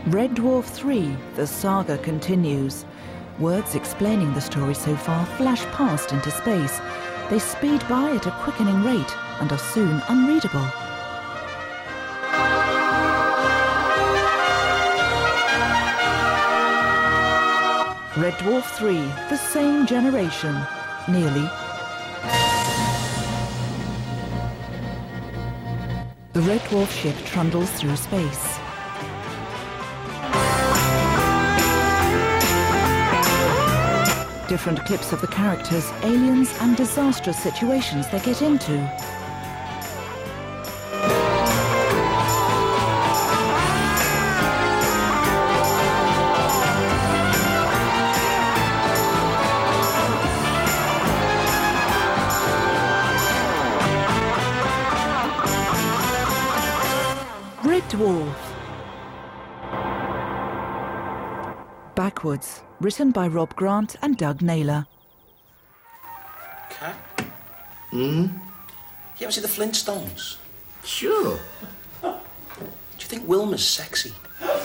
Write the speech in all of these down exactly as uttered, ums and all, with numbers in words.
Red Dwarf three, the saga continues. Words explaining the story so far flash past into space. They speed by at a quickening rate and are soon unreadable. Red Dwarf three, the same generation. Nearly. The Red Dwarf ship trundles through space. Different clips of the characters, aliens and disastrous situations they get into. Red Dwarf. Backwards, written by Rob Grant and Doug Naylor. Cat? Hmm? You ever see the Flintstones? Sure. Do you think Wilma's sexy?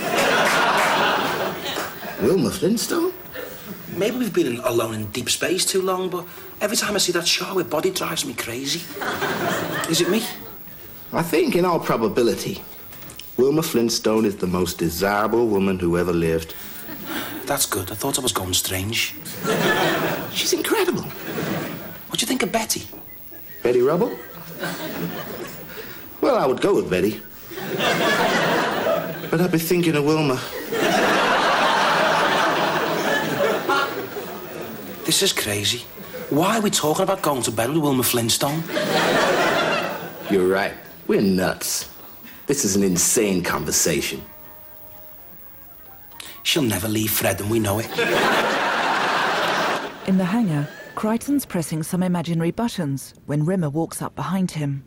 Wilma Flintstone? Maybe we've been alone in deep space too long, but every time I see that show, her body drives me crazy. Is it me? I think, in all probability, Wilma Flintstone is the most desirable woman who ever lived. That's good. I thought I was going strange. She's incredible. What do you think of Betty? Betty Rubble? Well, I would go with Betty. But I'd be thinking of Wilma. This is crazy. Why are we talking about going to bed with Wilma Flintstone? You're right. We're nuts. This is an insane conversation. She'll never leave Fred, and we know it. In the hangar, Crichton's pressing some imaginary buttons when Rimmer walks up behind him.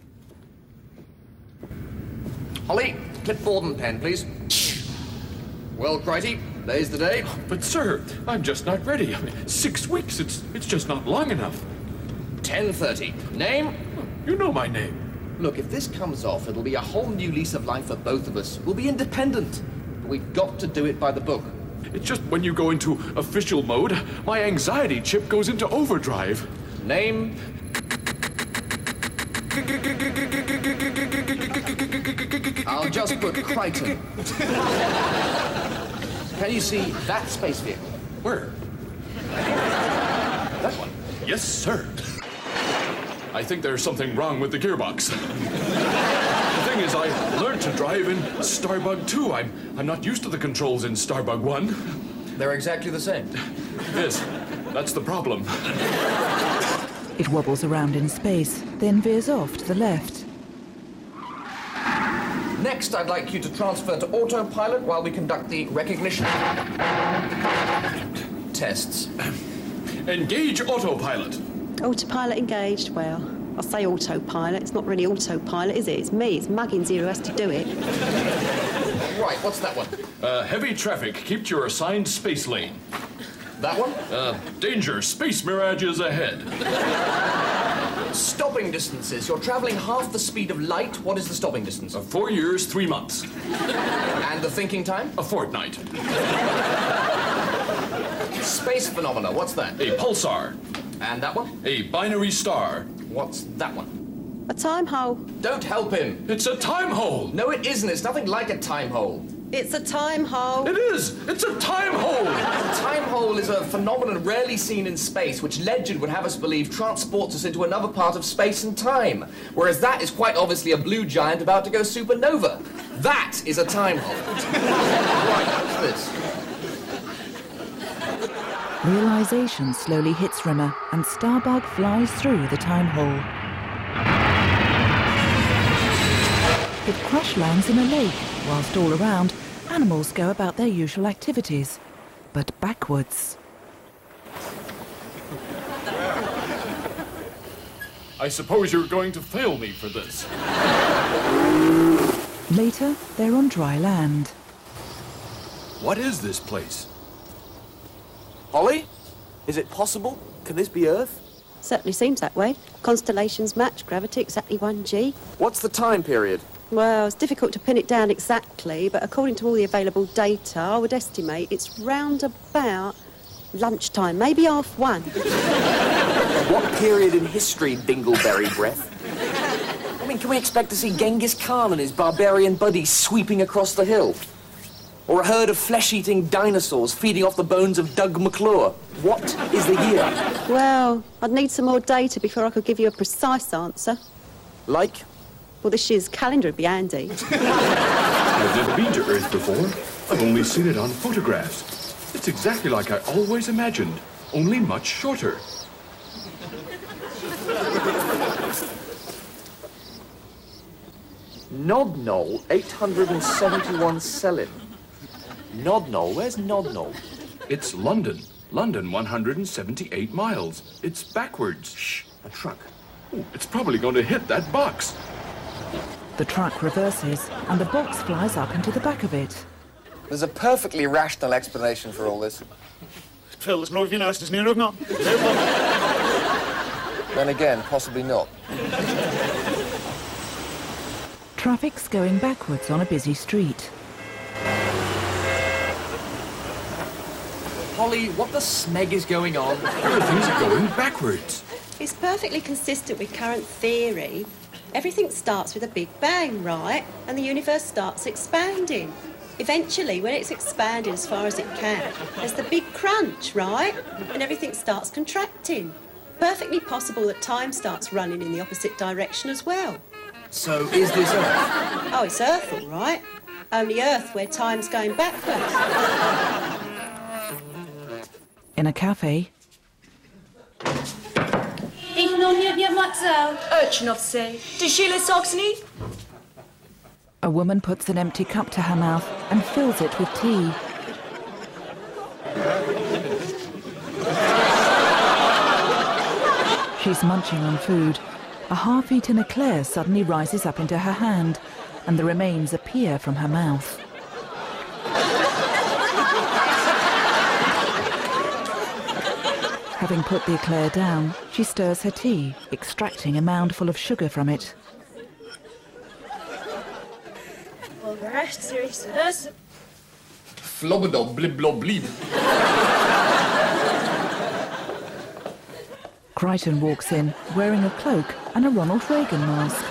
Holly, clipboard and pen, please. Well, Crichton, there's the day. But, sir, I'm just not ready. I mean, six weeks, it's it's just not long enough. ten thirty. Name? You know my name. Look, if this comes off, it'll be a whole new lease of life for both of us. We'll be independent. But we've got to do it by the book. It's just when you go into official mode, my anxiety chip goes into overdrive. Name? I'll just put Crichton. Can you see that space vehicle? Where? That one? Yes, sir. I think there's something wrong with the gearbox. The thing is, I learned to drive in Starbug two. I'm I'm not used to the controls in Starbug one. They're exactly the same. Yes, that's the problem. It wobbles around in space, then veers off to the left. Next, I'd like you to transfer to autopilot while we conduct the recognition tests. Engage autopilot. Autopilot engaged. Well, I say autopilot. It's not really autopilot, is it? It's me. It's Muggins here who has to do it. Right, what's that one? Uh, heavy traffic. Keep to your assigned space lane. That one? Uh, danger. Space mirages ahead. Stopping distances. You're traveling half the speed of light. What is the stopping distance? Uh, four years, three months. And the thinking time? A fortnight. Space phenomena. What's that? A pulsar. And that one? A binary star. What's that one? A time hole. Don't help him. It's a time hole. No, it isn't. It's nothing like a time hole. It's a time hole. It is. It's a time hole. A time hole is a phenomenon rarely seen in space, which legend would have us believe transports us into another part of space and time. Whereas that is quite obviously a blue giant about to go supernova. That is a time hole. Right, what's this? Realization slowly hits Rimmer, and Starbug flies through the time hole. It crash lands in a lake, whilst all around, animals go about their usual activities, but backwards. I suppose you're going to fail me for this. Later, they're on dry land. What is this place? Holly? Is it possible? Can this be Earth? Certainly seems that way. Constellations match, gravity exactly one G. What's the time period? Well, it's difficult to pin it down exactly, but according to all the available data, I would estimate it's round about lunchtime, maybe half one. What period in history, Dingleberry Breath? I mean, can we expect to see Genghis Khan and his barbarian buddies sweeping across the hill? Or a herd of flesh-eating dinosaurs feeding off the bones of Doug McClure? What is the year? Well, I'd need some more data before I could give you a precise answer. Like? Well, this year's calendar would be handy. I've never been to Earth before. I've only seen it on photographs. It's exactly like I always imagined, only much shorter. Nodnol, eight hundred seventy-one Selin. Nodnol? Where's Nodnol? It's London. London, one hundred seventy-eight miles. It's backwards. Shh, a truck. Ooh, it's probably going to hit that box. The truck reverses, and the box flies up into the back of it. There's a perfectly rational explanation for all this. Then again, possibly not. Traffic's going backwards on a busy street. Holly, what the smeg is going on? Everything's going backwards. It's perfectly consistent with current theory. Everything starts with a big bang, right? And the universe starts expanding. Eventually, when it's expanded as far as it can, there's the big crunch, right? And everything starts contracting. Perfectly possible that time starts running in the opposite direction as well. So, is this Earth? Oh, it's Earth, all right. Only Earth where time's going backwards. In a cafe, Ich noch nie wie Matzel. Urchnowsy. Dishile Soxney? a woman puts an empty cup to her mouth and fills it with tea. She's munching on food. A half-eaten eclair suddenly rises up into her hand, and the remains appear from her mouth. Having put the eclair down, she stirs her tea, extracting a moundful of sugar from it. Flobbedob blib blob bleed. Crichton walks in, wearing a cloak and a Ronald Reagan mask.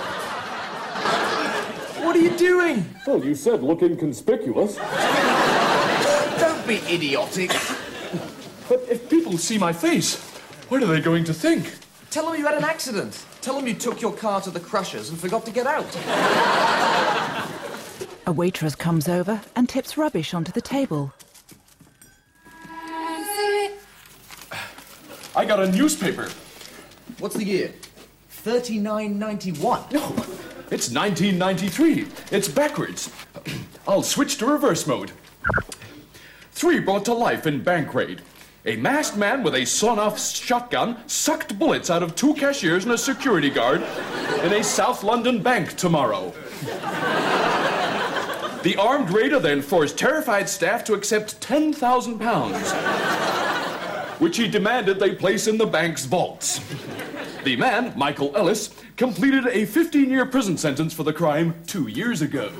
What are you doing? Well, you said look inconspicuous. Don't be idiotic. But if people see my face, what are they going to think? Tell them you had an accident. Tell them you took your car to the Crushers and forgot to get out. A waitress comes over and tips rubbish onto the table. I got a newspaper. What's the year? thirty-nine ninety-one. No, it's nineteen ninety-three. It's backwards. I'll switch to reverse mode. Three brought to life in bank raid. A masked man with a sawn-off shotgun sucked bullets out of two cashiers and a security guard in a South London bank tomorrow. The armed raider then forced terrified staff to accept ten thousand pounds, which he demanded they place in the bank's vaults. The man, Michael Ellis, completed a fifteen-year prison sentence for the crime two years ago.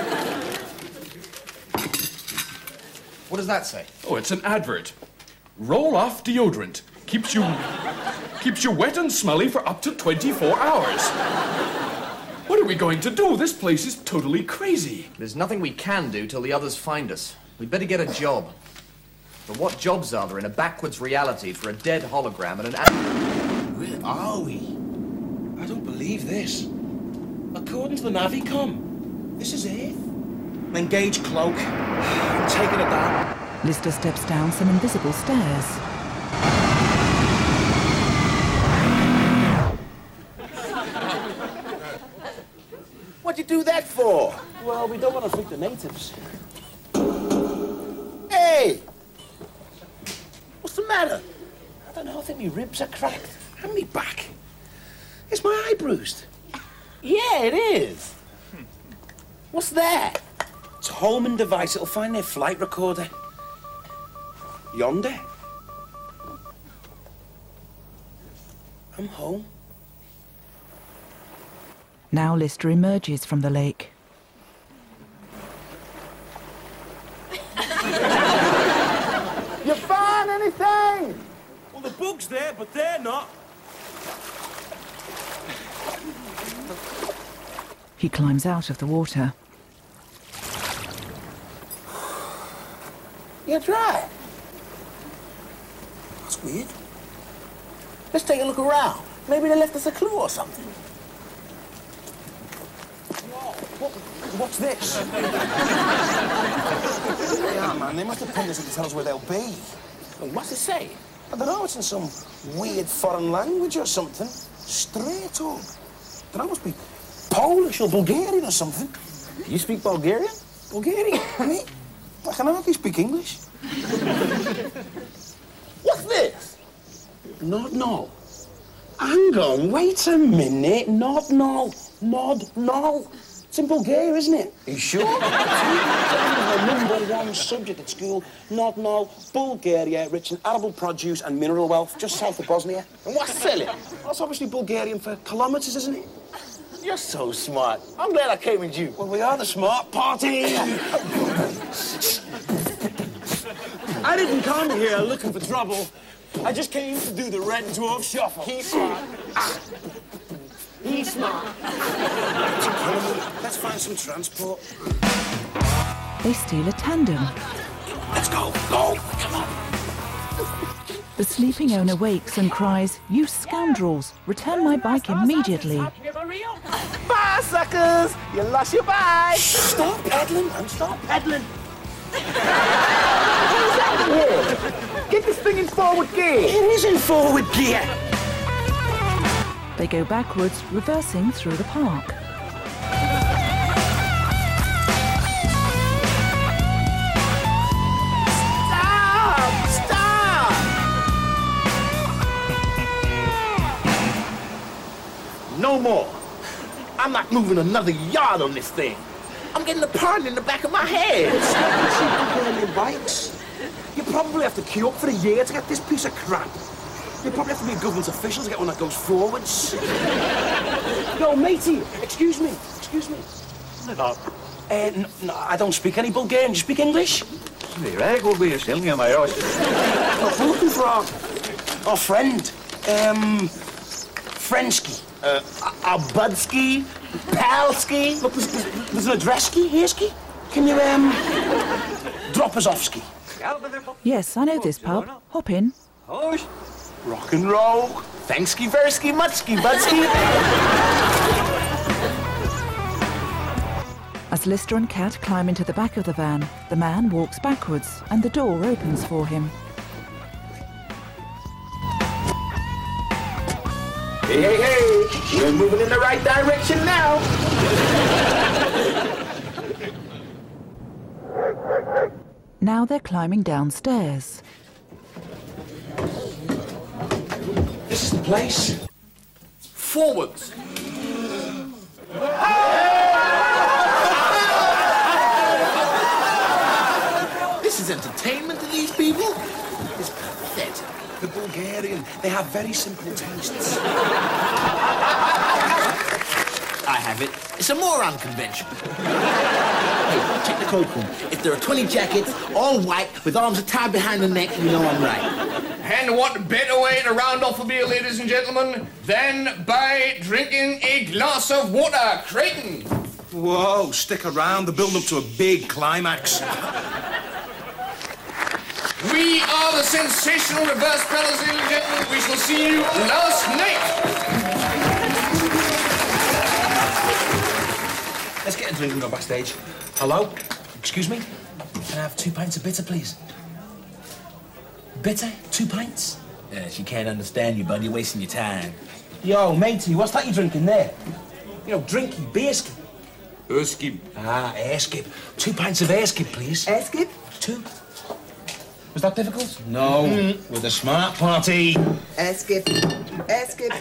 What does that say? Oh, it's an advert. Roll-off deodorant. Keeps you... keeps you wet and smelly for up to twenty-four hours. What are we going to do? This place is totally crazy. There's nothing we can do till the others find us. We'd better get a job. But what jobs are there in a backwards reality for a dead hologram and an... Where are we? I don't believe this. According to the Navicom, this is Earth. Engage cloak. I'm taking it down. Lister steps down some invisible stairs. What'd you do that for? Well, we don't want to freak the natives. Hey! What's the matter? I don't know, I think my ribs are cracked. And me back. Is my eye bruised? Yeah, it is. What's that? It's a homing device. It'll find their flight recorder. Yonder. I'm home. Now Lister emerges from the lake. He climbs out of the water. You're dry. That's weird. Let's take a look around. Maybe they left us a clue or something. What, what's this? Yeah, man, they must have pinned us in to tell us where they'll be. Well, what's it say? I don't know, it's in some weird foreign language or something. Straight up. That must be Polish or Bulgarian or something. You speak Bulgarian? Bulgarian? Me? I can hardly speak English. What's this? Nod, no. Hang on, wait a minute. Nod, no. Nod, no. It's in Bulgaria, isn't it? Are you sure? The number one subject at school. Nod, no. Bulgaria, rich in arable produce and mineral wealth, just south of Bosnia. And what's selling? That's obviously Bulgarian for kilometres, isn't it? You're so smart. I'm glad I came with you. Well, we are the smart party. I didn't come here looking for trouble. I just came to do the Red Dwarf Shuffle. He's smart. He's smart. Let's find some transport. They steal a tandem. Let's go, go, come on. The sleeping owner wakes and cries, "You scoundrels, return my bike immediately." Bye, suckers! You lost your bike! Stop peddling, man, stop peddling. What's happening here? Get this thing in forward gear. It is in forward gear. They go backwards, reversing through the park. Stop! Stop! No more. I'm not moving another yard on this thing. I'm getting a pardon in the back of my head. Bulgarian bikes. You probably have to queue up for a year to get this piece of crap. You probably have to be a government official to get one that goes forwards. Yo, matey, excuse me, excuse me. No. Uh, n no, I don't speak any Bulgarian. Do you speak English? I'm looking for our, our friend, um, Frensky. Uh, our Budsky, Palsky. Look, there's, there's, there's an address-ski, here-ski. Can you, um, drop us off-ski? Yes, I know this pub. Hop in. Rock and roll. Thanksky, versky, muchky, budsky. As Lister and Cat climb into the back of the van, the man walks backwards and the door opens for him. Hey, hey, hey! We're moving in the right direction now. Now they're climbing downstairs. This is the place. Forwards. This is entertainment to these people. It's pathetic. The Bulgarian, they have very simple tastes. I have it. It's a moron convention. Hey, check the coat room. If there are twenty jackets, all white, with arms tied behind the neck, you know I'm right. And what better way to round off a beer, ladies and gentlemen, than by drinking a glass of water, Creighton? Whoa, stick around. They're building up to a big climax. We are the sensational reverse fellas, ladies and gentlemen. We shall see you last night. Let's get a drink and go backstage. Hello? Excuse me? Can I have two pints of bitter, please? Bitter? Two pints? Yeah, she can't understand you, bud. You're wasting your time. Yo, matey, what's that you're drinking there? You know, drinky, beerskip. Erskip. Ah, airskip. Two pints of airskip, please. Airskip? Two. Was that difficult? No, mm. We're the smart party. Airskip. Airskip.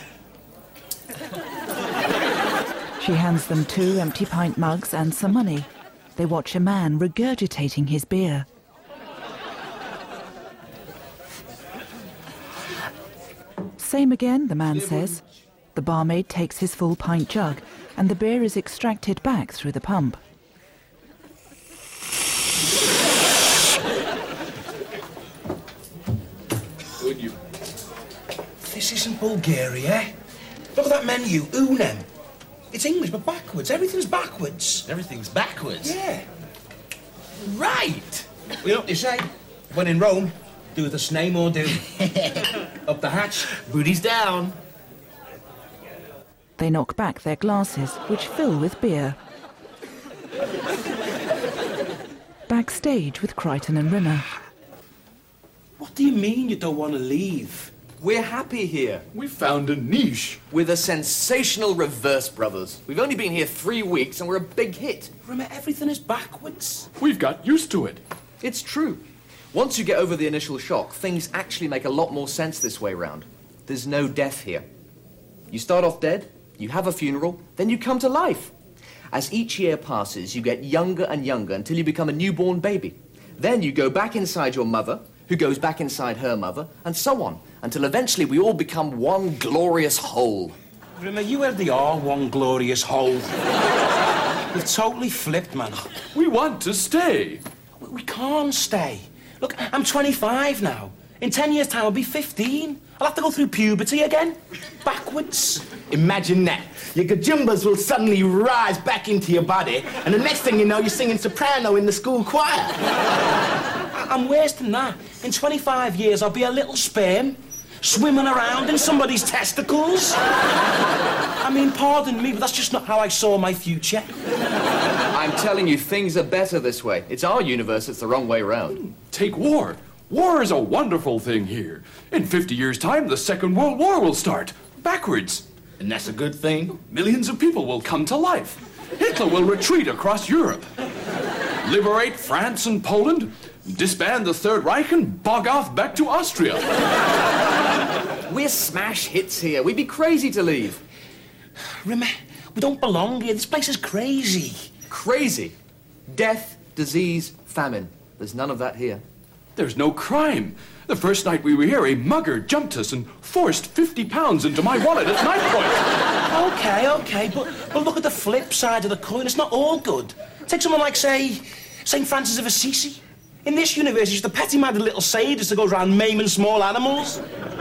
She hands them two empty pint mugs and some money. They watch a man regurgitating his beer. Same again, the man says. The barmaid takes his full pint jug and the beer is extracted back through the pump. Good you. This isn't Bulgaria. Look at that menu, Unem. It's English, but backwards. Everything's backwards. Everything's backwards? Yeah. Right. Well, you know what they say? When in Rome, do the name or do. Up the hatch, booty's down. They knock back their glasses, which fill with beer. Backstage with Crichton and Rimmer. What do you mean you don't want to leave? We're happy here. We found a niche. With a sensational Reverse Brothers. We've only been here three weeks and we're a big hit. Rimmer, everything is backwards. We've got used to it. It's true. Once you get over the initial shock, things actually make a lot more sense this way round. There's no death here. You start off dead, you have a funeral, then you come to life. As each year passes, you get younger and younger until you become a newborn baby. Then you go back inside your mother, who goes back inside her mother, and so on, until eventually we all become one glorious whole. Rimmer, you already are one glorious whole. You've totally flipped, man. We want to stay. We can't stay. Look, I'm twenty-five now. In ten years' time, I'll be fifteen. I'll have to go through puberty again. Backwards. Imagine that. Your gajumbas will suddenly rise back into your body, and the next thing you know, you're singing soprano in the school choir. I'm worse than that. In twenty-five years, I'll be a little sperm, swimming around in somebody's testicles. I mean, pardon me, but that's just not how I saw my future. I'm telling you, things are better this way. It's our universe, it's the wrong way round. Take war. War is a wonderful thing here. In fifty years' time, the Second World War will start. Backwards. And that's a good thing. Millions of people will come to life. Hitler will retreat across Europe. Liberate France and Poland. Disband the Third Reich and bog off back to Austria. We're smash hits here. We'd be crazy to leave. Rimmer, we don't belong here. This place is crazy. Crazy? Death, disease, famine. There's none of that here. There's no crime. The first night we were here, a mugger jumped us and forced fifty pounds into my wallet at night point. Okay, okay, but, but look at the flip side of the coin. It's not all good. Take someone like, say, Saint Francis of Assisi. In this universe, he's the petty-minded little sadist that goes around maiming small animals.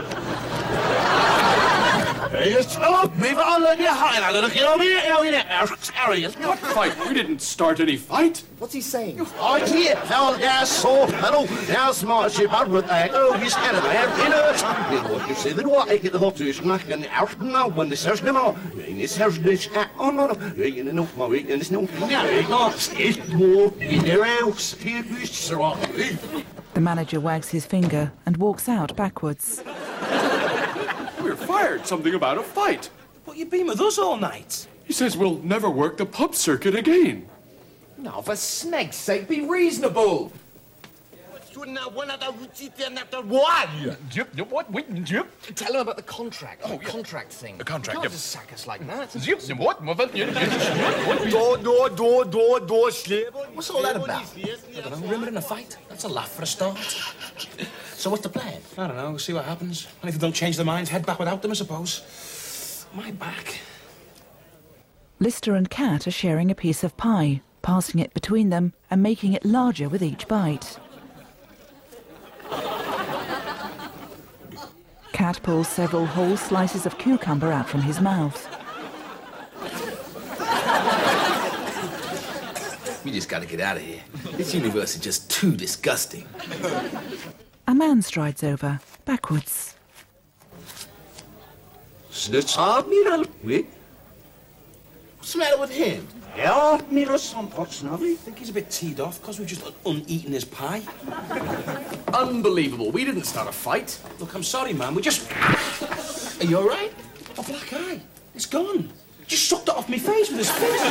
What fight? We didn't start any fight. What's he saying? I hear how there's so pedal, there's smart ship out with that. Oh, he's kind of there in it. What you say, the what I get the hot fish, and and out now when the search them out. It's search this. Oh, no, no. You know, my week, and it's no. It's more in their house. Here is so. The manager wags his finger and walks out backwards. We're fired. Something about a fight. But you've been with us all night. He says we'll never work the pub circuit again. No, for snake's sake, be reasonable. Tell him about the contract. Oh, the contract thing. The contract, You can't yeah. just sack us like that. What's all that about? I don't know, Rimmer in a fight? That's a laugh for a start. So what's the plan? I don't know, we'll see what happens. And if they don't change their minds, head back without them, I suppose. My back. Lister and Cat are sharing a piece of pie, passing it between them and making it larger with each bite. Cat pulls several whole slices of cucumber out from his mouth. We just gotta get out of here. This universe is just too disgusting. A man strides over, backwards. What's the matter with him? I think he's a bit teed off because we've just uneaten his pie. Unbelievable. We didn't start a fight. Look, I'm sorry, man. We just... Are you all right? A black eye. It's gone. Just sucked it off my face with his fist.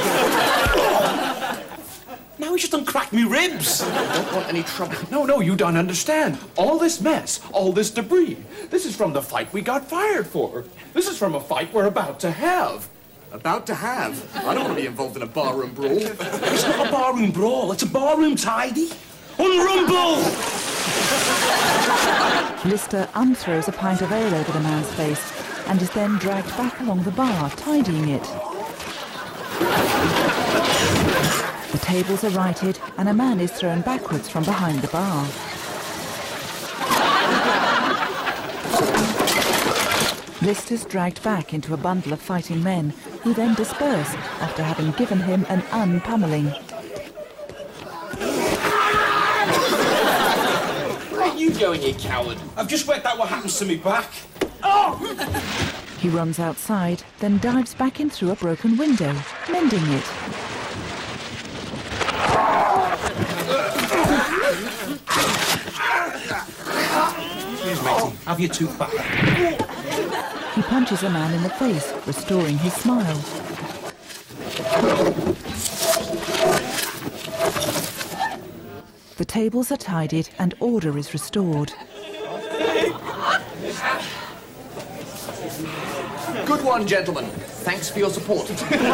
Now he's just uncracked me ribs. I don't want any trouble. No, no, you don't understand. All this mess, all this debris, this is from the fight we got fired for. This is from a fight we're about to have. About to have? I don't want to be involved in a barroom brawl. It's not a barroom brawl. It's a barroom tidy. Unrumble! Lister unthrows a pint of ale over the man's face and is then dragged back along the bar, tidying it. The tables are righted and a man is thrown backwards from behind the bar. Lister's dragged back into a bundle of fighting men who then disperse after having given him an unpummeling. Where you going, you coward? I've just worked out what happens to me back. Oh! He runs outside, then dives back in through a broken window, mending it. Here's matey. Have your tooth back. He punches a man in the face, restoring his smile. The tables are tidied and order is restored. Good one, gentlemen. Thanks for your support.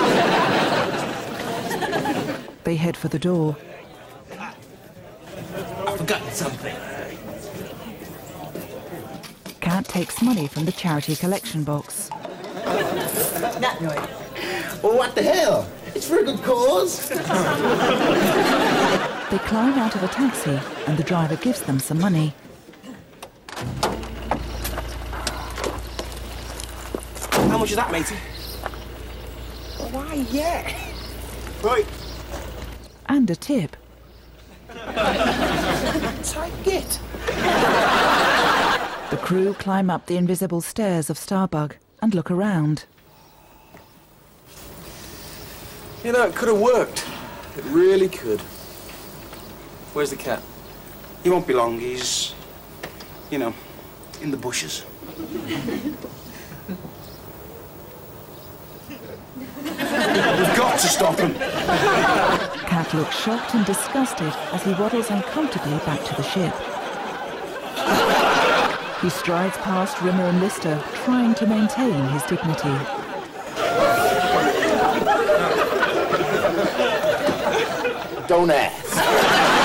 They head for the door. I've forgotten something. Cat takes money from the charity collection box. Well, what the hell? It's for a good cause. They climb out of a taxi and the driver gives them some money. How much is that, matey? Why, yeah. Right. And a tip. Take it. The crew climb up the invisible stairs of Starbug and look around. You know, it could have worked. It really could. Where's the cat? He won't be long. He's, you know, in the bushes. We've got to stop him. Cat looks shocked and disgusted as he waddles uncomfortably back to the ship. He strides past Rimmer and Lister, trying to maintain his dignity. Don't ask.